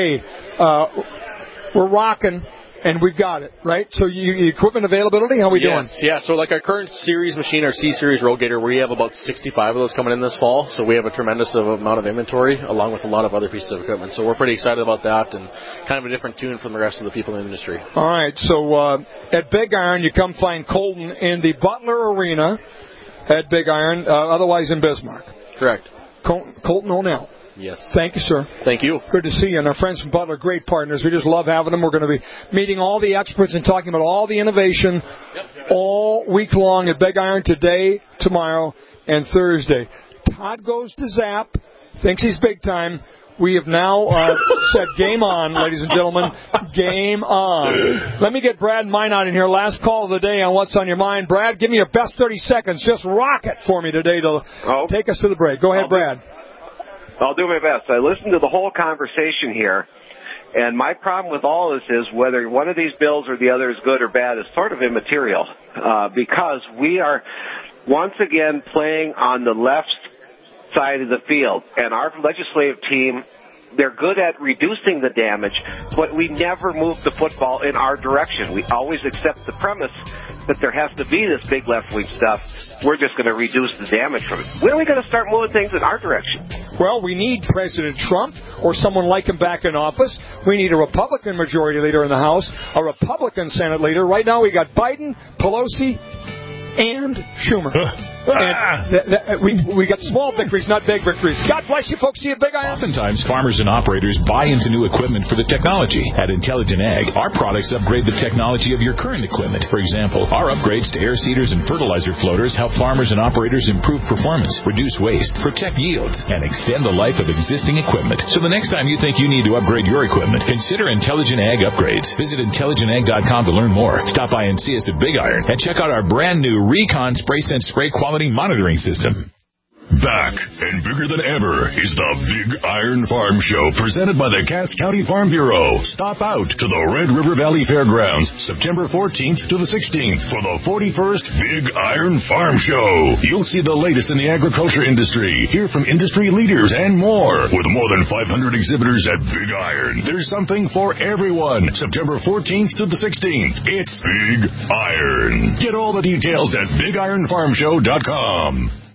hey, we're rocking. And we've got it, right? So equipment availability, how are we doing? Yeah, so like our current series machine, our C-Series Rogator, we have about 65 of those coming in this fall. So we have a tremendous amount of inventory, along with a lot of other pieces of equipment. So we're pretty excited about that, and kind of a different tune from the rest of the people in the industry. All right, so at Big Iron, you come find Colton in the Butler Arena at Big Iron, otherwise in Bismarck. Correct. Colton O'Neill. Yes. Thank you, sir. Thank you. Good to see you. And our friends from Butler, great partners. We just love having them. We're going to be meeting all the experts and talking about all the innovation all week long at Big Iron today, tomorrow, and Thursday. Todd goes to Zap, thinks he's big time. We have now said game on, ladies and gentlemen. Game on. Let me get Brad Minot in here. Last call of the day on What's on Your Mind. Brad, give me your best 30 seconds. Just rock it for me today to take us to the break. Go ahead, Brad. I'll do my best. I listened to the whole conversation here, and my problem with all this is whether one of these bills or the other is good or bad is sort of immaterial, because we are once again playing on the left side of the field, and our legislative team, they're good at reducing the damage, but we never move the football in our direction. We always accept the premise that there has to be this big left-wing stuff. We're just going to reduce the damage from it. When are we going to start moving things in our direction? Well, we need President Trump or someone like him back in office. We need a Republican majority leader in the House, a Republican Senate leader. Right now we got Biden, Pelosi, and Schumer. We got small victories, not big victories. God bless you, folks. See you, Big Iron. Oftentimes, farmers and operators buy into new equipment for the technology. At Intelligent Ag, our products upgrade the technology of your current equipment. For example, our upgrades to air seeders and fertilizer floaters help farmers and operators improve performance, reduce waste, protect yields, and extend the life of existing equipment. So the next time you think you need to upgrade your equipment, consider Intelligent Ag upgrades. Visit intelligentag.com to learn more. Stop by and see us at Big Iron and check out our brand new Recon Spray Sense Spray Quality Monitoring System. Back and bigger than ever is the Big Iron Farm Show presented by the Cass County Farm Bureau. Stop out to the Red River Valley Fairgrounds September 14th to the 16th for the 41st Big Iron Farm Show. You'll see the latest in the agriculture industry, hear from industry leaders, and more. With more than 500 exhibitors at Big Iron, there's something for everyone. September 14th to the 16th. It's Big Iron. Get all the details at BigIronFarmShow.com.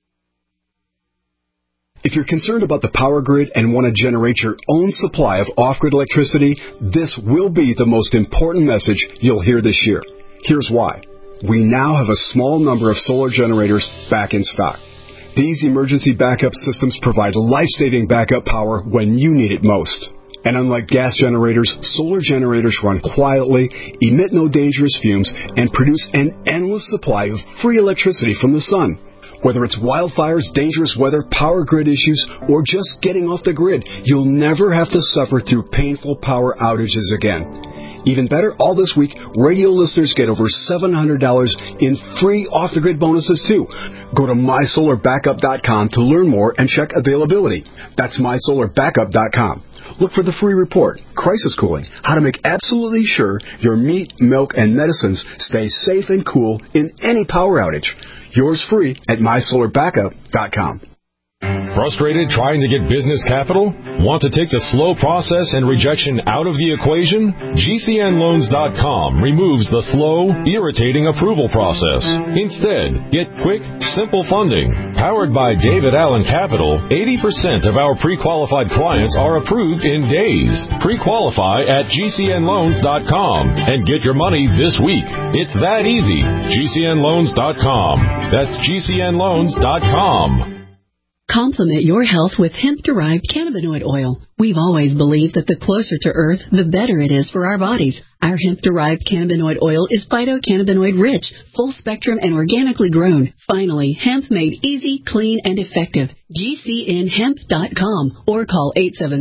If you're concerned about the power grid and want to generate your own supply of off-grid electricity, this will be the most important message you'll hear this year. Here's why. We now have a small number of solar generators back in stock. These emergency backup systems provide life-saving backup power when you need it most. And unlike gas generators, solar generators run quietly, emit no dangerous fumes, and produce an endless supply of free electricity from the sun. Whether it's wildfires, dangerous weather, power grid issues, or just getting off the grid, you'll never have to suffer through painful power outages again. Even better, all this week, radio listeners get over $700 in free off-the-grid bonuses, too. Go to MySolarBackup.com to learn more and check availability. That's MySolarBackup.com. Look for the free report, Crisis Cooling, how to make absolutely sure your meat, milk, and medicines stay safe and cool in any power outage. Yours free at MySolarBackup.com. Frustrated trying to get business capital? Want to take the slow process and rejection out of the equation? GCNLoans.com removes the slow, irritating approval process. Instead, get quick, simple funding. Powered by David Allen Capital, 80% of our pre-qualified clients are approved in days. Pre-qualify at GCNLoans.com and get your money this week. It's that easy. GCNLoans.com. That's GCNLoans.com. Complement your health with hemp-derived cannabinoid oil. We've always believed that the closer to Earth, the better it is for our bodies. Our hemp-derived cannabinoid oil is phytocannabinoid-rich, full-spectrum, and organically grown. Finally, hemp made easy, clean, and effective. GCNHemp.com or call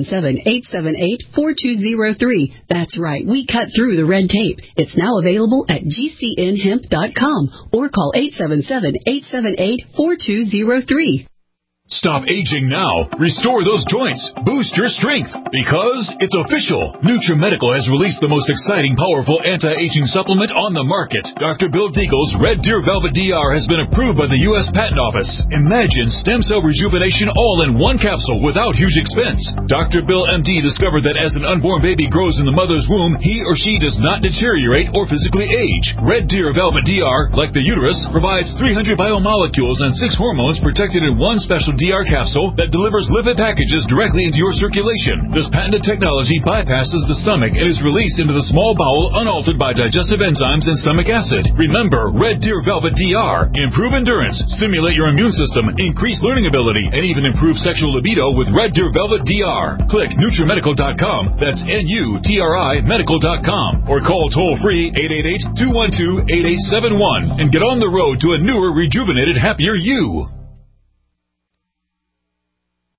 877-878-4203. That's right, we cut through the red tape. It's now available at GCNHemp.com or call 877-878-4203. Stop aging now. Restore those joints. Boost your strength. Because it's official. NutriMedical has released the most exciting, powerful anti-aging supplement on the market. Dr. Bill Deagle's Red Deer Velvet DR has been approved by the U.S. Patent Office. Imagine stem cell rejuvenation all in one capsule without huge expense. Dr. Bill MD discovered that as an unborn baby grows in the mother's womb, he or she does not deteriorate or physically age. Red Deer Velvet DR, like the uterus, provides 300 biomolecules and 6 hormones protected in one special DR capsule that delivers lipid packages directly into your circulation. This patented technology bypasses the stomach and is released into the small bowel unaltered by digestive enzymes and stomach acid. Remember, Red Deer Velvet DR. Improve endurance, stimulate your immune system, increase learning ability, and even improve sexual libido with Red Deer Velvet DR. Click NutriMedical.com, that's NUTRI Medical.com, or call toll-free 888-212-8871 and get on the road to a newer, rejuvenated, happier you.